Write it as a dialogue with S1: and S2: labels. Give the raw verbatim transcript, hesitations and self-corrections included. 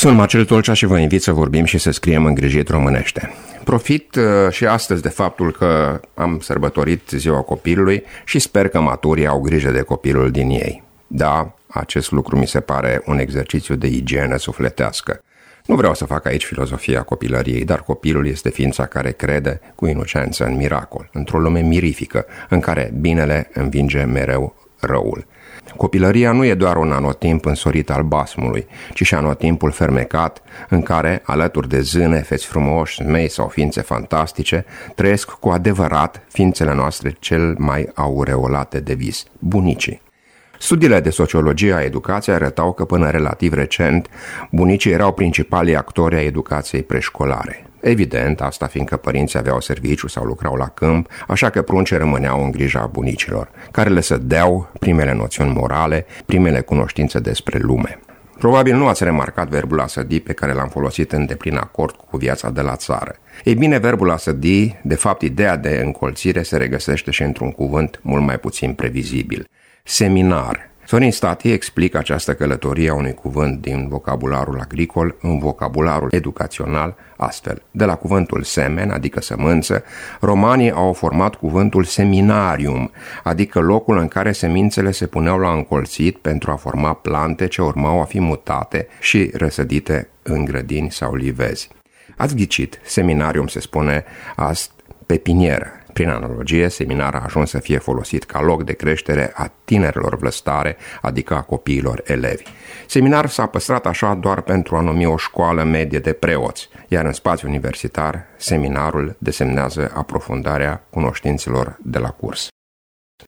S1: Sunt Marcel Tolcea și vă invit să vorbim și să scriem îngrijit românește. Profit uh, și astăzi de faptul că am sărbătorit ziua copilului și sper că maturii au grijă de copilul din ei. Da, acest lucru mi se pare un exercițiu de igienă sufletească. Nu vreau să fac aici filozofia copilăriei, dar copilul este ființa care crede cu inocență în miracol, într-o lume mirifică, în care binele învinge mereu răul. Copilăria nu e doar un anotimp însorit al basmului, ci și anotimpul fermecat în care, alături de zâne, feți frumoși, zmei sau ființe fantastice, trăiesc cu adevărat ființele noastre cel mai aureolate de vis, bunicii. Studiile de sociologie a educației arătau că până relativ recent bunicii erau principalii actori ai educației preșcolare. Evident, asta fiindcă părinții aveau serviciu sau lucrau la câmp, așa că pruncii rămâneau în grija bunicilor, care le sădeau primele noțiuni morale, primele cunoștințe despre lume. Probabil nu ați remarcat verbul a sădi pe care l-am folosit în deplin acord cu viața de la țară. Ei bine, verbul a sădi, de fapt ideea de încolțire, se regăsește și într-un cuvânt mult mai puțin previzibil: seminar. Sorin Stati explică această călătorie a unui cuvânt din vocabularul agricol în vocabularul educațional astfel. De la cuvântul semen, adică sămânță, romanii au format cuvântul seminarium, adică locul în care semințele se puneau la încolțit pentru a forma plante ce urmau a fi mutate și răsădite în grădini sau livezi. Ați ghicit, seminarium se spune azi pepinieră. Prin analogie, seminar a ajuns să fie folosit ca loc de creștere a tinerilor vlăstare, adică a copiilor elevi. Seminar s-a păstrat așa doar pentru a numi o școală medie de preoți, iar în spațiul universitar, seminarul desemnează aprofundarea cunoștințelor de la curs.